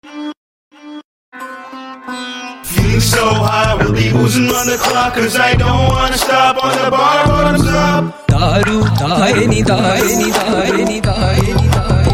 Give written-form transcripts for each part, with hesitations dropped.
Feeling so high, we'll be oozing on the clock, cause I don't wanna stop on the bar bottoms up. Daru dae ni dae ni dae ni dae ni dae.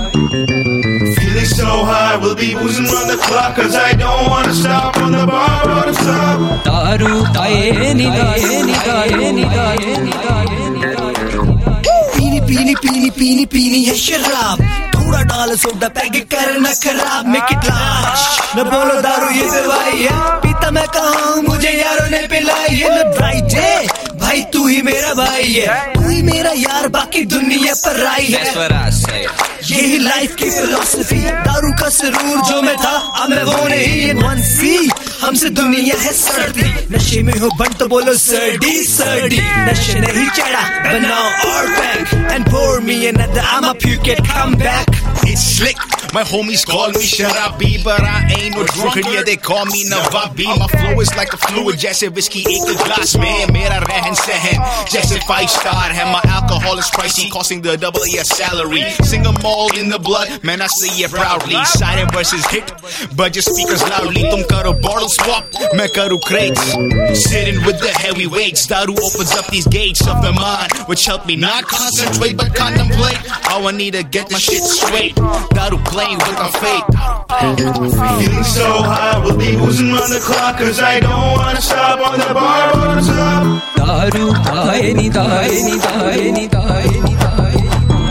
Feeling so high, we'll be oozing on the clock, cause I don't wanna stop on the bar bottoms up. Daru dae ni dae ni dae ni dae ni dae ni dae. पीनी पीनी पीनी पीनी पीनी है शराब, थोड़ा डाल soda peg करना खराब, मेक इट लास्ट। न बोलो दारू ये दवाई है, पीता मैं कहाँ हूँ मुझे यारों ने पिलाई है। न ब्राइट है भाई तू ही मेरा भाई है, तू ही मेरा यार बाकी दुनिया पर आई है। यही लाइफ की फिलॉसफी, दारू का सरूर जो मैं था अब मैं वो नहीं। वन सी हमसे दुनिया है सड़ती, नशे में हो बन तो बोलो सर्दी सर्दी। नशे नहीं चढ़ा बनाओ और pack and pour me another, I'ma puke it, come back. It's slick, my homies call me Sharabi, but I ain't no drunkard, yeah they call me Navabi. My flow is like a fluid, जैसे whiskey एक glass में मेरा रहन सहन जैसे 5-star है। My alcohol is pricey, costing the double a salary. Sing 'em all in the blood, man I say it proudly. Silent versus hit, budget speakers loudly. तुम करो bottle swap, मैं करूँ crates. Sitting with the heavyweights, दारू opens up these gates of the mind, which help me not concentrate but contemplate. How I need to get my shit straight. Daru playing with my fate. Feeling so high, we'll be oozing on the clock, cause I don't wanna stop on the bar bottoms up. Daru dae ni dae ni dae ni dae ni dae.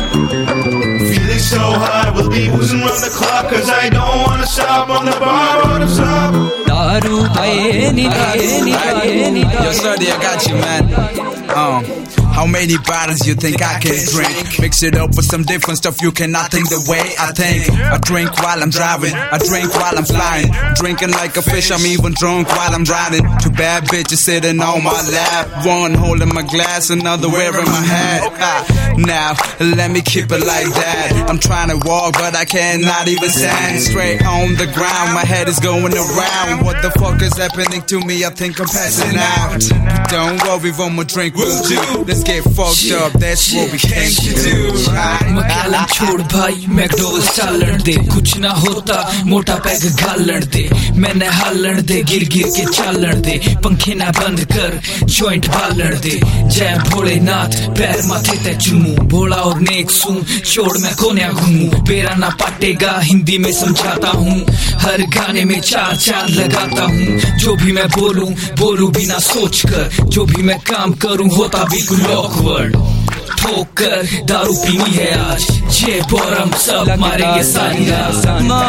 Feeling so high, we'll be oozing on the clock, cause I don't wanna stop on the bar bottoms up. Daru dae ni dae ni dae ni dae. Yo, Sturdy, I got you, man. How many bottles you think I can drink? Mix it up with some different stuff, you cannot think the way I think. I drink while I'm driving, I drink while I'm flying. Drinking like a fish, I'm even drunk while I'm driving. Two bad bitches sitting on my lap, one holding my glass, another wearing my hat. Now, let me keep it like that. I'm trying to walk, but I cannot even stand straight on the ground. My head is going around. What the fuck is happening to me? I think I'm passing out. Don't worry, one more drink will do. Let's get fucked up, that's what we came to do. मक्यालन छोड़ भाई मैकडोल्स चालन दे, कुछ ना होता मोटा peg Galan दे। मैंने हालन दे गिर गिर के चालन दे, पंखे ना बंद कर जॉइंट बालन दे। जय भोलेनाथ पैर माथे ते चूमू, भोला और नेक सूं छोड़ मैं कोन्या घूमू। बेरा ना पाटेगा हिंदी में समझाता हूँ, हर गाने में 4 चांद लगाता हूँ। जो भी मैं बोलूं बोलूं बिना सोच कर, जो भी मैं काम करूं होता बिल्कुल ऑकवर्ड। ठोकर दारू पीनी है आज, ये बोरम सब मारेंगे सारी रात।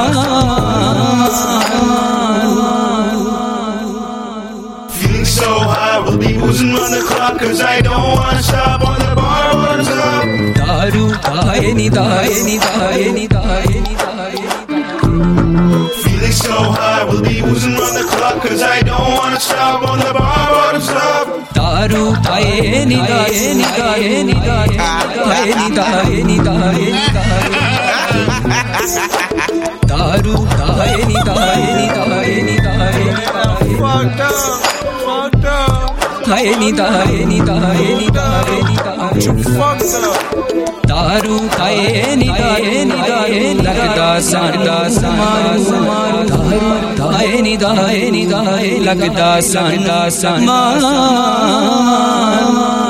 Feeling so high, we'll be oozing on the clock, cause I don't wanna stop on the bar bottoms up. Daru dae ni dae ni dae ni dae ni dae. Feeling so high, we'll be oozing on the clock, cause I don't wanna stop on the bar bottoms up. Daru dae ni dae ni dae ni dae dae ni dae ni dae ni dae. Daru dae ni dae ni dae ni dae ni dae. Fucked up, fucked up. Dae ni dae ni dae ni dae ni dae. Fucked up. दारू दाए नि दाए लगता साडा समान। दारू दाए नि दाए लगता साडा समान।